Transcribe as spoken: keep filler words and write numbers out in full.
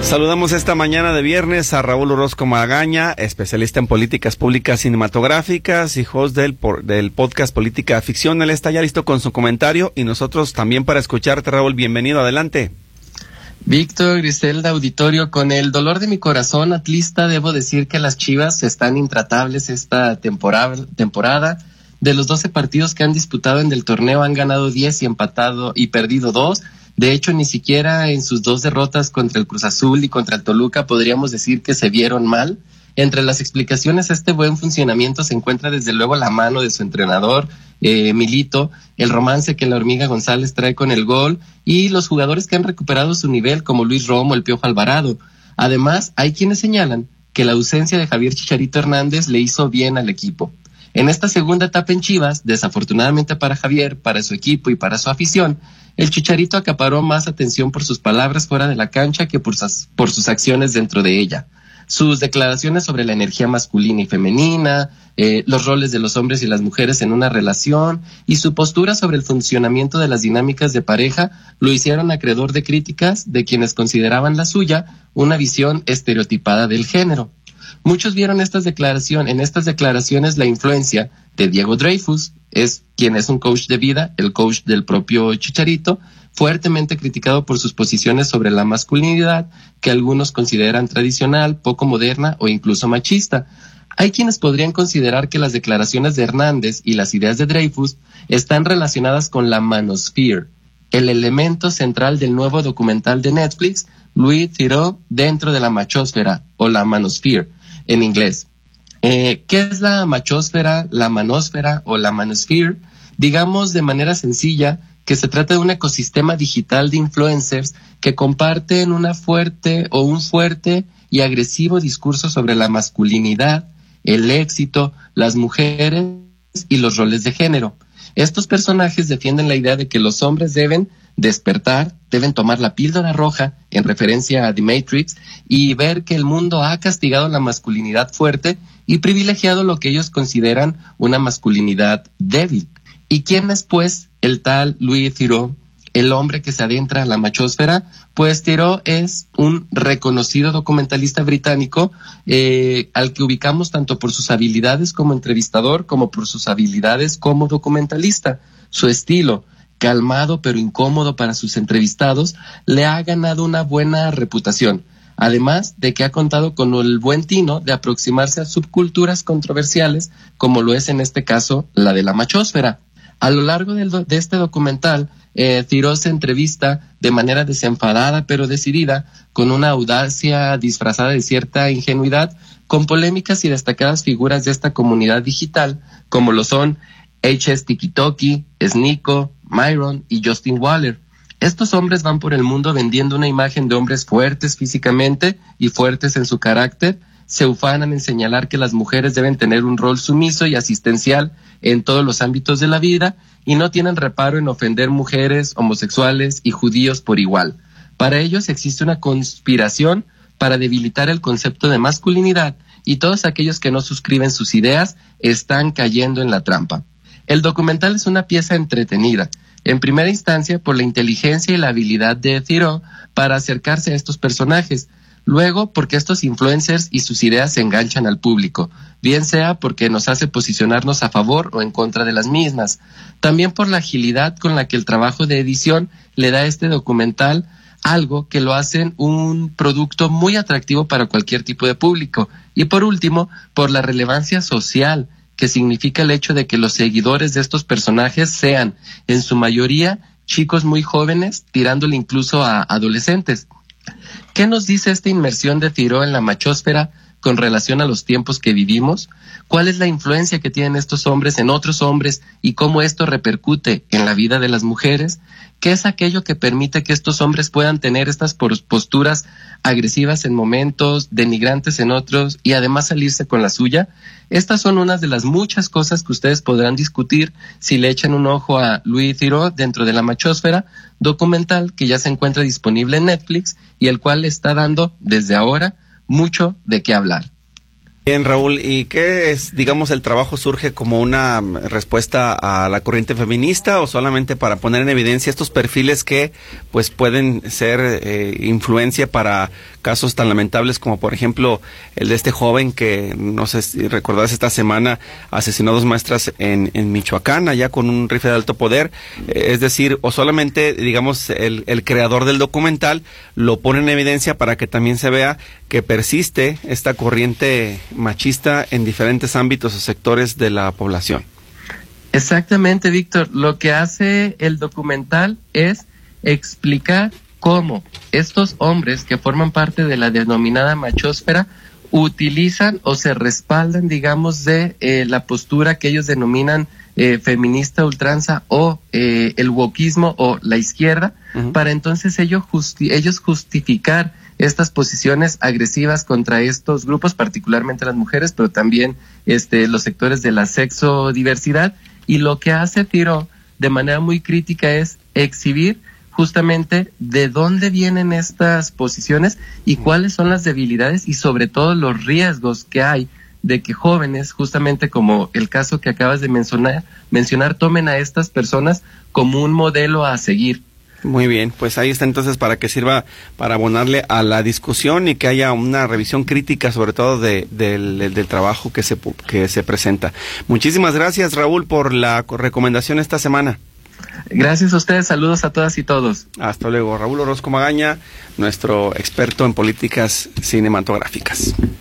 Saludamos esta mañana de viernes a Raúl Orozco Magaña, especialista en políticas públicas cinematográficas y host del, del podcast Política Ficción. Él está ya listo con su comentario y nosotros también para escucharte, Raúl. Bienvenido, adelante. Víctor, Griselda, auditorio, con el dolor de mi corazón atlista, debo decir que las Chivas están intratables esta temporada. temporada. De los doce partidos que han disputado en el torneo, han ganado diez y empatado y perdido dos. De hecho, ni siquiera en sus dos derrotas contra el Cruz Azul y contra el Toluca podríamos decir que se vieron mal. Entre las explicaciones a este buen funcionamiento se encuentra desde luego la mano de su entrenador, eh, Milito, el romance que la Hormiga González trae con el gol y los jugadores que han recuperado su nivel como Luis Romo, el Piojo Alvarado. Además, hay quienes señalan que la ausencia de Javier Chicharito Hernández le hizo bien al equipo. En esta segunda etapa en Chivas, desafortunadamente para Javier, para su equipo y para su afición, el Chicharito acaparó más atención por sus palabras fuera de la cancha que por sus, por sus acciones dentro de ella. Sus declaraciones sobre la energía masculina y femenina, eh, los roles de los hombres y las mujeres en una relación y su postura sobre el funcionamiento de las dinámicas de pareja lo hicieron acreedor de críticas de quienes consideraban la suya una visión estereotipada del género. Muchos vieron estas declaraciones, en estas declaraciones la influencia de Diego Dreyfus, es quien es un coach de vida, el coach del propio Chicharito, fuertemente criticado por sus posiciones sobre la masculinidad, que algunos consideran tradicional, poco moderna o incluso machista. Hay quienes podrían considerar que las declaraciones de Hernández y las ideas de Dreyfus están relacionadas con la manosphere, el elemento central del nuevo documental de Netflix, Louis Theroux, dentro de la machosfera o la manosphere en inglés. Eh, ¿Qué es la machosfera, la manósfera o la manosphere? Digamos de manera sencilla que se trata de un ecosistema digital de influencers que comparten una fuerte o un fuerte y agresivo discurso sobre la masculinidad, el éxito, las mujeres y los roles de género. Estos personajes defienden la idea de que los hombres deben despertar, deben tomar la píldora roja, en referencia a The Matrix, y ver que el mundo ha castigado la masculinidad fuerte y privilegiado lo que ellos consideran una masculinidad débil. ¿Y quién es, pues, el tal Louis Theroux, el hombre que se adentra a la machosfera? Pues Theroux es un reconocido documentalista británico eh, al que ubicamos tanto por sus habilidades como entrevistador como por sus habilidades como documentalista. Su estilo, calmado pero incómodo para sus entrevistados, le ha ganado una buena reputación, además de que ha contado con el buen tino de aproximarse a subculturas controversiales, como lo es en este caso la de la machosfera. A lo largo del do- de este documental, eh, Theroux se entrevista de manera desenfadada pero decidida, con una audacia disfrazada de cierta ingenuidad, con polémicas y destacadas figuras de esta comunidad digital, como lo son H S Tikitoki, Sneeko, Myron y Justin Waller. Estos hombres van por el mundo vendiendo una imagen de hombres fuertes físicamente y fuertes en su carácter. Se ufanan en señalar que las mujeres deben tener un rol sumiso y asistencial en todos los ámbitos de la vida y no tienen reparo en ofender mujeres, homosexuales y judíos por igual. Para ellos existe una conspiración para debilitar el concepto de masculinidad y todos aquellos que no suscriben sus ideas están cayendo en la trampa. El documental es una pieza entretenida, en primera instancia por la inteligencia y la habilidad de Theroux para acercarse a estos personajes, luego porque estos influencers y sus ideas se enganchan al público, bien sea porque nos hace posicionarnos a favor o en contra de las mismas, también por la agilidad con la que el trabajo de edición le da a este documental algo que lo hacen un producto muy atractivo para cualquier tipo de público, y por último, por la relevancia social que significa el hecho de que los seguidores de estos personajes sean, en su mayoría, chicos muy jóvenes, tirándole incluso a adolescentes. ¿Qué nos dice esta inmersión de Theroux en la machosfera con relación a los tiempos que vivimos? ¿Cuál es la influencia que tienen estos hombres en otros hombres y cómo esto repercute en la vida de las mujeres? ¿Qué es aquello que permite que estos hombres puedan tener estas posturas agresivas en momentos, denigrantes en otros y además salirse con la suya? Estas son unas de las muchas cosas que ustedes podrán discutir si le echan un ojo a Louis Theroux dentro de la machosfera, documental que ya se encuentra disponible en Netflix y el cual le está dando desde ahora mucho de qué hablar. Bien, Raúl, ¿y qué es, digamos, el trabajo surge como una respuesta a la corriente feminista o solamente para poner en evidencia estos perfiles que pues pueden ser eh, influencia para casos tan lamentables como por ejemplo el de este joven que, no sé si recordás, esta semana asesinó a dos maestras en, en Michoacán, allá con un rifle de alto poder? Eh, es decir, o solamente, digamos, el, el creador del documental lo pone en evidencia para que también se vea que persiste esta corriente machista en diferentes ámbitos o sectores de la población. Exactamente, Víctor. Lo que hace el documental es explicar cómo estos hombres que forman parte de la denominada machósfera utilizan o se respaldan, digamos, de eh, la postura que ellos denominan eh, feminista ultranza o eh, el wokismo o la izquierda, uh-huh. para entonces ellos, justi- ellos justificar estas posiciones agresivas contra estos grupos, particularmente las mujeres, pero también este, los sectores de la sexodiversidad. Y lo que hace Theroux de manera muy crítica es exhibir justamente de dónde vienen estas posiciones y cuáles son las debilidades y sobre todo los riesgos que hay de que jóvenes, justamente como el caso que acabas de mencionar, mencionar tomen a estas personas como un modelo a seguir. Muy bien, pues ahí está entonces para que sirva para abonarle a la discusión y que haya una revisión crítica sobre todo de, de, del, del trabajo que se, que se presenta. Muchísimas gracias, Raúl, por la recomendación esta semana. Gracias a ustedes, saludos a todas y todos. Hasta luego. Raúl Orozco Magaña, nuestro experto en políticas cinematográficas.